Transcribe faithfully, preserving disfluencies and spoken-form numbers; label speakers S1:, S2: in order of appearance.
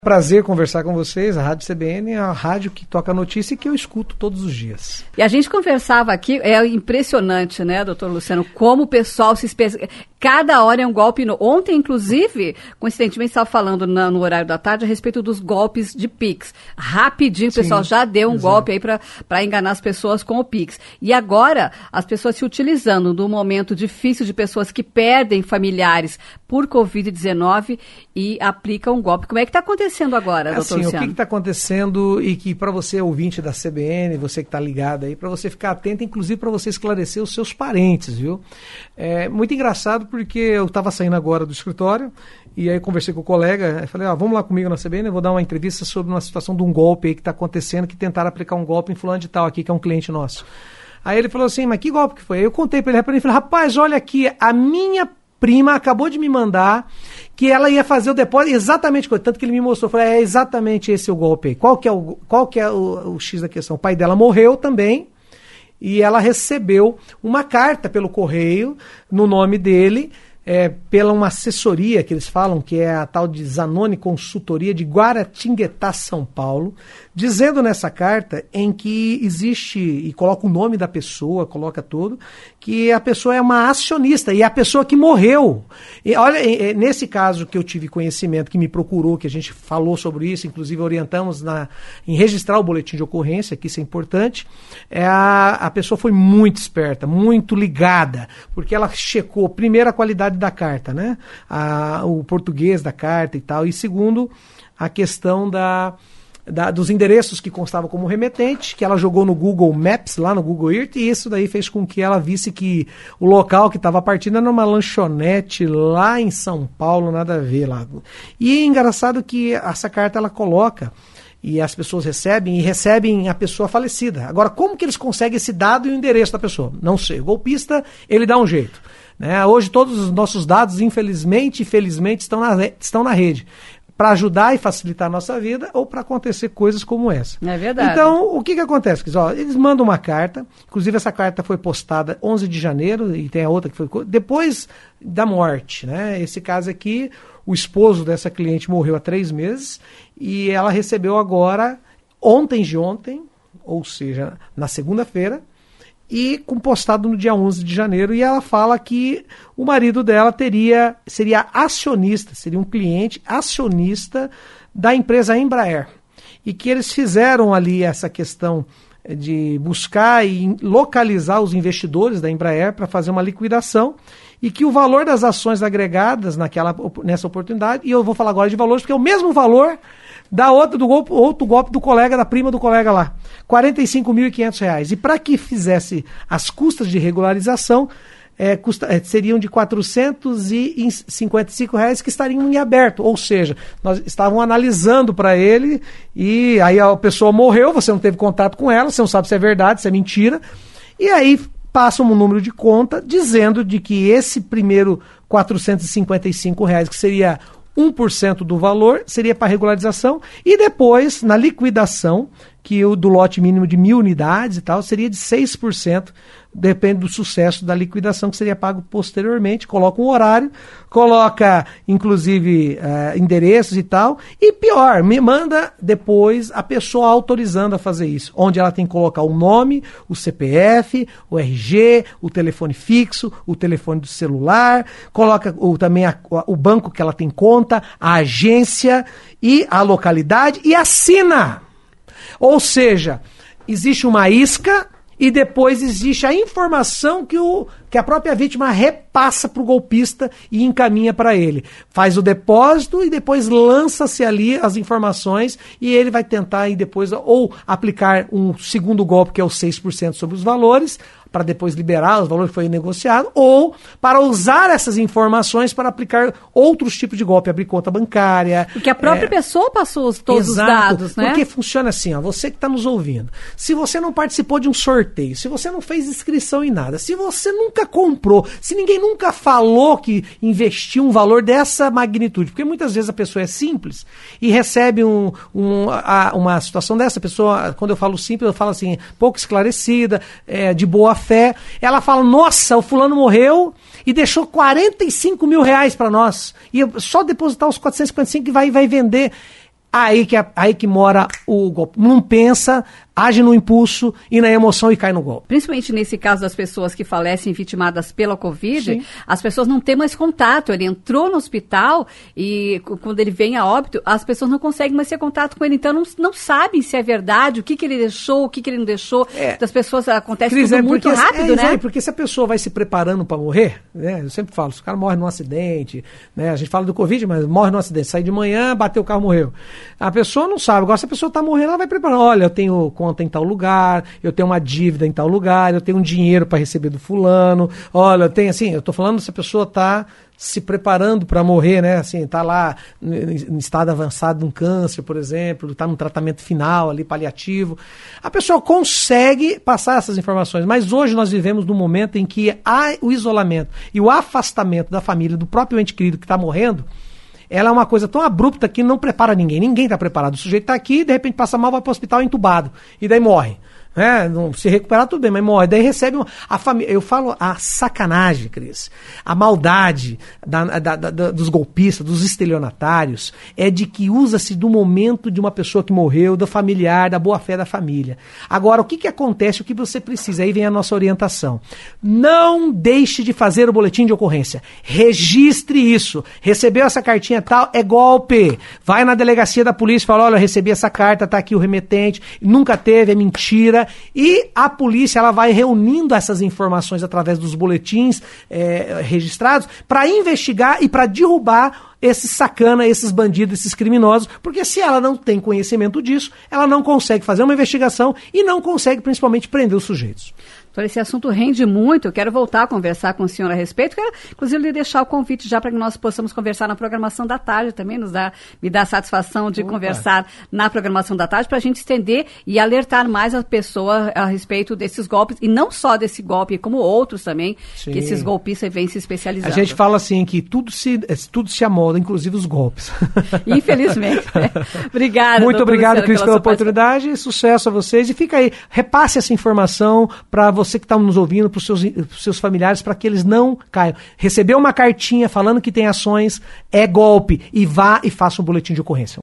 S1: Prazer conversar com vocês. A Rádio C B N é a rádio que toca notícia e que eu escuto todos os dias.
S2: E a gente conversava aqui, é impressionante, né, doutor Luciano, como o pessoal se espe... Cada hora é um golpe. No... Ontem, inclusive, coincidentemente, estava falando na, no horário da tarde a respeito dos golpes de Pix. Rapidinho, o pessoal Sim, já deu um exato. golpe aí para enganar as pessoas com o Pix. E agora, as pessoas se utilizando do momento difícil de pessoas que perdem familiares por covid dezenove e aplicam um golpe. Como é que está acontecendo agora, doutor
S1: assim,
S2: Luciano?
S1: O que está acontecendo e que para você, ouvinte da C B N, você que está ligado aí, para você ficar atento, inclusive para você esclarecer os seus parentes, viu? É muito engraçado porque eu estava saindo agora do escritório e aí conversei com o colega, falei, ah, vamos lá comigo na C B N, eu vou dar uma entrevista sobre uma situação de um golpe aí que está acontecendo, que tentaram aplicar um golpe em fulano de tal aqui, que é um cliente nosso. Aí ele falou assim, mas que golpe que foi? Aí eu contei para ele, ele falou, rapaz, olha aqui, a minha prima acabou de me mandar que ela ia fazer o depósito exatamente, tanto que ele me mostrou, eu falei, é exatamente esse o golpe aí. Qual que é o, qual que é o, o X da questão? O pai dela morreu também e ela recebeu uma carta pelo correio no nome dele, é, pela uma assessoria que eles falam, que é a tal de Zanoni Consultoria de Guaratinguetá, São Paulo, dizendo nessa carta em que existe, e coloca o nome da pessoa, coloca tudo, que a pessoa é uma acionista, e é a pessoa que morreu. E olha, nesse caso que eu tive conhecimento, que me procurou, que a gente falou sobre isso, inclusive orientamos na, em registrar o boletim de ocorrência, que isso é importante, é a, a pessoa foi muito esperta, muito ligada, porque ela checou, primeiro, a qualidade da carta, né? A, o português da carta e tal, e segundo, a questão da, da, dos endereços que constavam como remetente, que ela jogou no Google Maps, lá no Google Earth, e isso daí fez com que ela visse que o local que estava partindo era uma lanchonete lá em São Paulo, nada a ver lá. E é engraçado que essa carta ela coloca, e as pessoas recebem, e recebem a pessoa falecida. Agora, como que eles conseguem esse dado e o endereço da pessoa? Não sei. O golpista, ele dá um jeito. Né? Hoje todos os nossos dados, infelizmente e felizmente, estão na, estão na rede. Para ajudar e facilitar a nossa vida ou para acontecer coisas como essa.
S2: É verdade.
S1: Então, o que, que acontece? Ó, eles mandam uma carta, inclusive essa carta foi postada onze de janeiro, e tem a outra que foi depois da morte. Né? Esse caso aqui, o esposo dessa cliente morreu há três meses e ela recebeu agora, ontem de ontem, ou seja, na segunda-feira, e com postado no dia onze de janeiro, e ela fala que o marido dela teria, seria acionista, seria um cliente acionista da empresa Embraer, e que eles fizeram ali essa questão de buscar e localizar os investidores da Embraer para fazer uma liquidação, e que o valor das ações agregadas naquela, nessa oportunidade, e eu vou falar agora de valores, porque é o mesmo valor da outra, do golpe, outro golpe do colega, da prima do colega lá, quarenta e cinco mil e quinhentos reais. E para que fizesse as custas de regularização, é, custa, é, seriam de quatrocentos e cinquenta e cinco reais que estariam em aberto. Ou seja, nós estavam analisando para ele, e aí a pessoa morreu, você não teve contato com ela, você não sabe se é verdade, se é mentira, e aí passa um número de conta dizendo de que esse primeiro quatrocentos e cinquenta e cinco reais, que seria um por cento do valor, seria para regularização, e depois, na liquidação, que o do lote mínimo de mil unidades e tal, seria de seis por cento, depende do sucesso da liquidação, que seria pago posteriormente, coloca um horário, coloca, inclusive, uh, endereços e tal, e pior, me manda depois a pessoa autorizando a fazer isso, onde ela tem que colocar o nome, o C P F, o R G, o telefone fixo, o telefone do celular, coloca o, também a, o banco que ela tem conta, a agência e a localidade, e assina. Ou seja, existe uma isca e depois existe a informação que, o, que a própria vítima repassa para o golpista e encaminha para ele. Faz o depósito e depois lança-se ali as informações, e ele vai tentar aí depois ou aplicar um segundo golpe, que é o seis por cento sobre os valores, para depois liberar os valores que foi negociado, ou para usar essas informações para aplicar outros tipos de golpe, abrir conta bancária.
S2: Porque a própria é, pessoa passou os, todos exato, os dados, né?
S1: Porque funciona assim, ó, você que está nos ouvindo, se você não participou de um sorteio, se você não fez inscrição em nada, se você nunca comprou, se ninguém nunca falou que investiu um valor dessa magnitude, porque muitas vezes a pessoa é simples e recebe um, um, a, uma situação dessa, a pessoa, quando eu falo simples, eu falo assim, pouco esclarecida, é, de boa fé, ela fala, nossa, o fulano morreu e deixou quarenta e cinco mil reais para nós, e eu só depositar os quatrocentos e cinquenta e cinco que vai, vai vender. Aí que, é, aí que mora o golpe. Não pensa, age no impulso e na emoção e cai no golpe.
S2: Principalmente nesse caso das pessoas que falecem vitimadas pela Covid,
S1: Sim.
S2: as pessoas não têm mais contato. Ele entrou no hospital e quando ele vem a óbito, as pessoas não conseguem mais ter contato com ele. Então não, não sabem se é verdade, o que, que ele deixou, o que, que ele não deixou. É. Das pessoas acontece Cris, tudo é muito porque, rápido, é, né? É,
S1: porque se a pessoa vai se preparando para morrer, né? Eu sempre falo, se o cara morre num acidente, né? A gente fala do Covid, mas morre num acidente, sai de manhã, bateu o carro, morreu. A pessoa não sabe. Agora, se a pessoa está morrendo, ela vai preparando. Olha, eu tenho conta em tal lugar, eu tenho uma dívida em tal lugar, eu tenho um dinheiro para receber do fulano. Olha, eu tenho assim, eu estou falando se a pessoa está se preparando para morrer, né? Assim, está lá em estado avançado de um câncer, por exemplo, está num tratamento final ali, paliativo. A pessoa consegue passar essas informações, mas hoje nós vivemos num momento em que há o isolamento e o afastamento da família, do próprio ente querido que está morrendo. Ela é uma coisa tão abrupta que não prepara ninguém. Ninguém está preparado. O sujeito está aqui, de repente passa mal, vai para o hospital entubado. E daí morre. É, não, se recuperar tudo bem, mas morre. Daí recebe uma, a família. Eu falo a sacanagem, Cris. A maldade da, da, da, dos golpistas, dos estelionatários, é de que usa-se do momento de uma pessoa que morreu, do familiar, da boa-fé da família. Agora, o que, que acontece? O que você precisa? Aí vem a nossa orientação. Não deixe de fazer o boletim de ocorrência. Registre isso. Recebeu essa cartinha tal, é golpe. Vai na delegacia da polícia e fala, olha, eu recebi essa carta, tá aqui o remetente, nunca teve, é mentira. E a polícia ela vai reunindo essas informações através dos boletins é, registrados para investigar e para derrubar esses sacana, esses bandidos, esses criminosos, porque se ela não tem conhecimento disso, ela não consegue fazer uma investigação e não consegue principalmente prender os sujeitos.
S2: Então, esse assunto rende muito, eu quero voltar a conversar com o senhor a respeito, quero, inclusive, lhe deixar o convite já para que nós possamos conversar na programação da tarde também, nos dá, me dá a satisfação de Opa. conversar na programação da tarde para a gente estender e alertar mais a pessoa a respeito desses golpes, e não só desse golpe, como outros também, Sim. que esses golpistas vêm se especializando.
S1: A gente fala assim que tudo se, tudo se amolda, inclusive os golpes.
S2: Infelizmente. Obrigada.
S1: Muito obrigado, Cris, pela oportunidade, sucesso a vocês, e fica aí, repasse essa informação para você você que está nos ouvindo, para os seus, seus familiares, para que eles não caiam. Recebeu uma cartinha falando que tem ações, é golpe, e vá e faça um boletim de ocorrência.